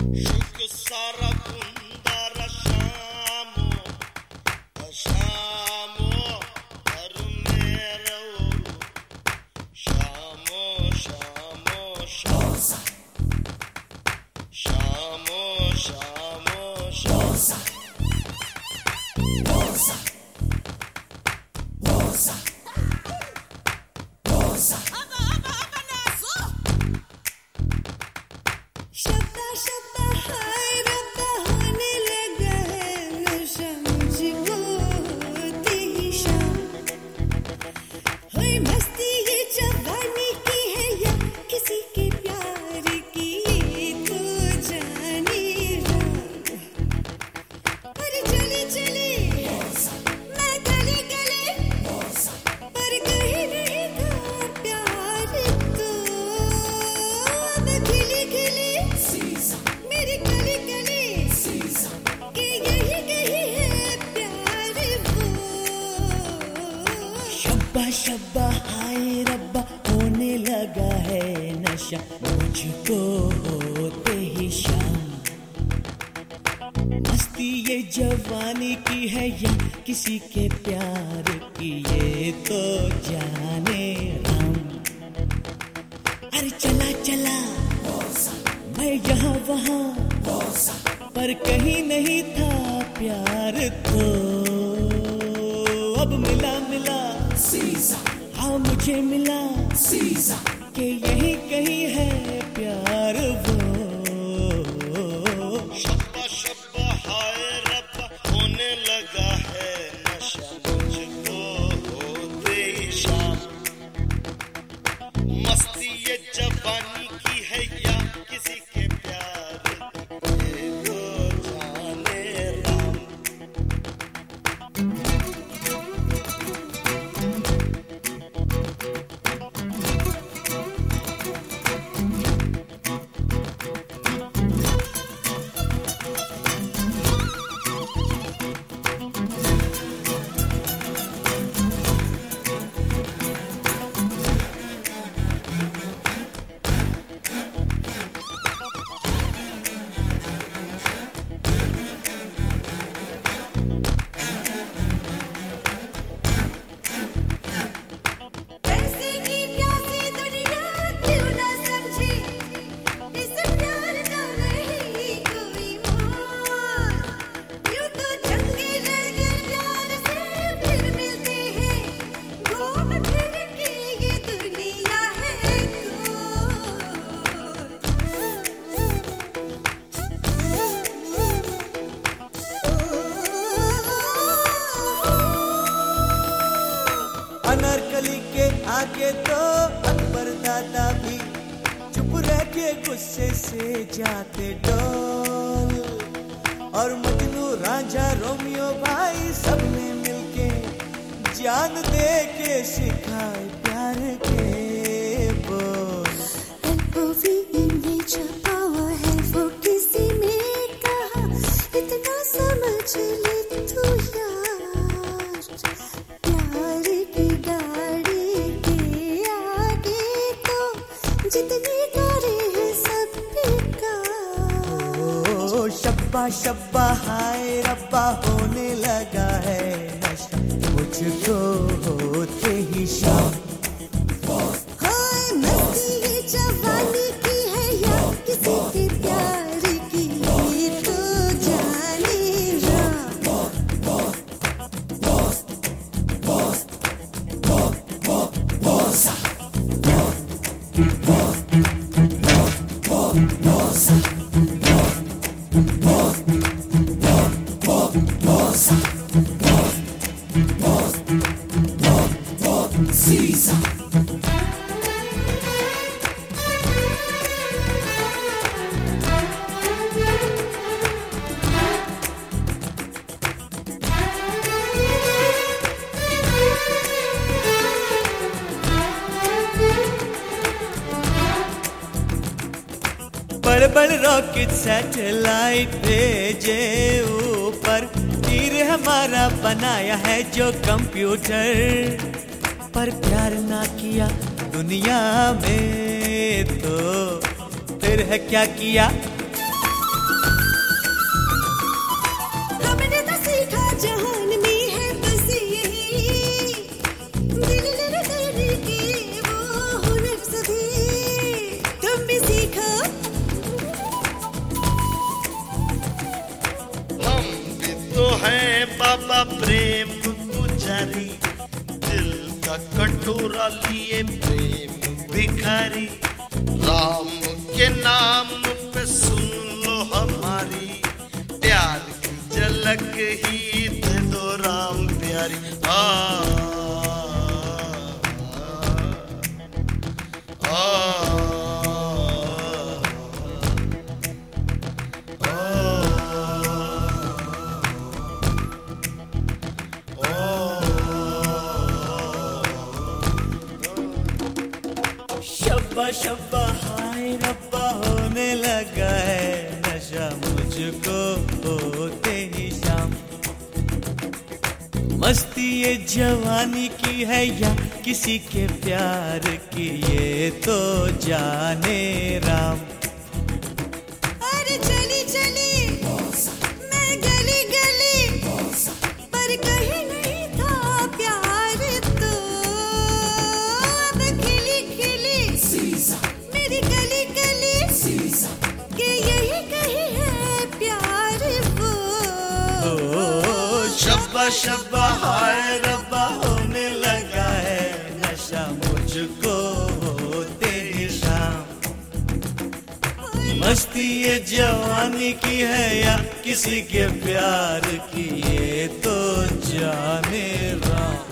शुक सारा कुंदर शामो शामो घर में रहो शामो शामो शामो शामो शामो शामो शब्बा हाय रब्बा होने लगा है नशा मुझको होते ही शाम। मस्ती ये जवानी की है या किसी के प्यार की ये तो जाने हम। अरे चला चला मैं यहाँ वहाँ पर कहीं नहीं था प्यार तो अब मिला मिला हाँ मुझे मिला कि यही कहीं है प्यार वो। शब्बा शब्बा हाय रब्बा होने लगा है नशा मुझको होते ही शाम। मस्ती ये जवानी की है या किसी के प्यार ये तो जाने राम। अनारकली के आगे तो अकबर दादा भी चुप रह के गुस्से से जाते डोल। और मजनू रांझा रोमियो भाई सब ने मिलके जान दे के सिखाए प्यार के बोल। L-O-V-E नेचर पावर है वो किसी ने कहा इतना समझ ले तू यार। प्यार की गाड़ी के आगे तो जितनी गाड़ी है सब बेकार। ओ शब्बा शब्बा हाय रब्बा होने लगा है नशा मुझको होते ही शाम। हाय मस्ती ये जवानी की है या किसी के प्यार की ये तो जाने राम। बड़ बड़ रॉकेट सैटेलाइट भेजे ऊपर, तीर हमारा बनाया है जो कंप्यूटर। पर प्यार ना किया दुनिया में तो फिर है क्या किया। बाबा प्रेम पुजारी, दिल का कटोरा लिए प्रेम भिखारी। राम के नाम पे सुन लो हमारी, प्यार की झलक ही दे दो राम प्यारी। आ, आ, आ, शब्बा शब्बा हाय रब्बा होने लगा है नशा मुझको होते ही शाम। मस्ती ये जवानी की है या किसी के प्यार की, ये तो जाने राम। अरे चली चली मैं गली गली, पर कहीं नहीं था प्यार तो। अब खिली खिली मेरी गली गली, कि यही कहीं है प्यार वो। शब्बा शब्बा हाय रब्बा होने लगा है नशा मुझको होते ही शाम। मस्ती ये जवानी की है या किसी के प्यार की, ये तो जाने राम।